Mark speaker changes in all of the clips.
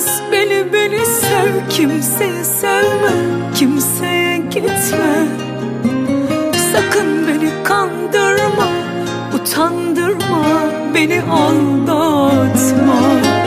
Speaker 1: beni sev, kimseyi sevme, kimseye gitme. Sakın beni kandırma, utandırma, beni aldatma.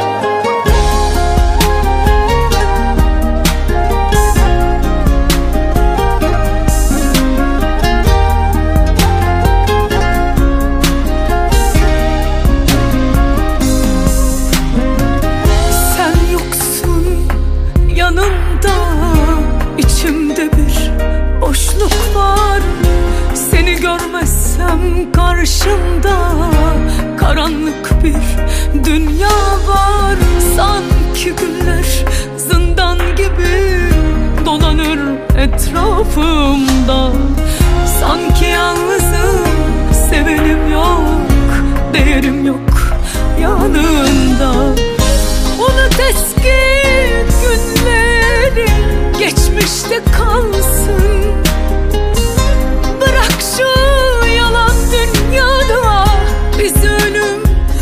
Speaker 1: İçimde bir boşluk var. Seni görmezsem karşımda karanlık bir dünya var. Sanki günler zindan gibi dolanır etrafımda. Sanki yalnızım, sevenim yok, değerim yok yanında. Unut eski günleri, geçmişte kalsın. Bırak şu yalan dünyada bizi ölüm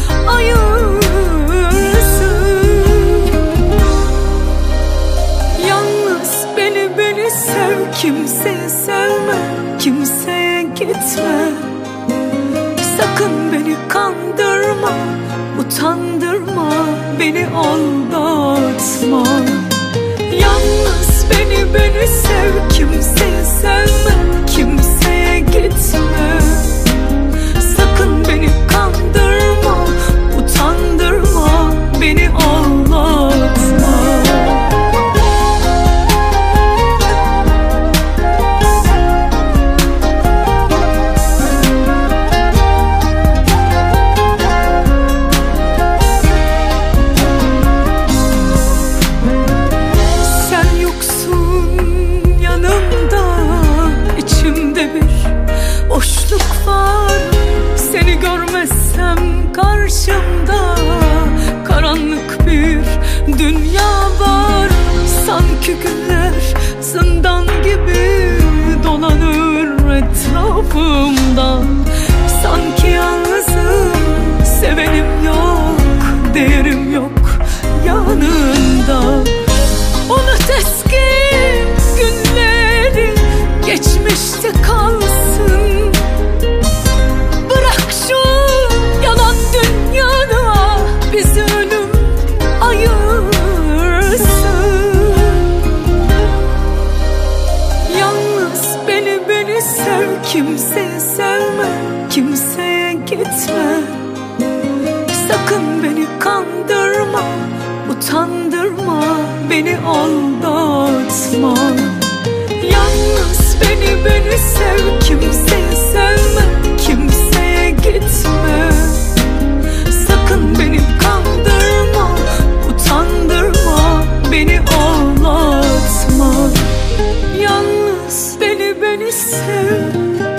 Speaker 1: ayırsın. Yalnız beni sev, kimseyi sevme, kimseye gitme. Sakın beni kandırma, utandırma, beni aldatma. Yalnız beni sev, kimseyi sevme, kimseye gitme. Sakın beni kandırma, utandırma, beni aldatma. Boşluk var, seni görmezsem karşımda karanlık bir dünya var. Sanki günler zindan gibi dolanır etrafımda. Sanki yalnızım, sevenim yok, değerim yok yanında. Unut eski günleri, geçmişte kalsın. Bizi ölüm ayırsın. Yalnız beni sev, kimseyi sevme, kimseye gitme. Sakın beni kandırma, utandırma, beni aldatma. Yalnız beni sev, kimseyi sevme, kimseye gitme. Sakın beni kandırma, utandırma, beni ağlatma. Yalnız beni sev.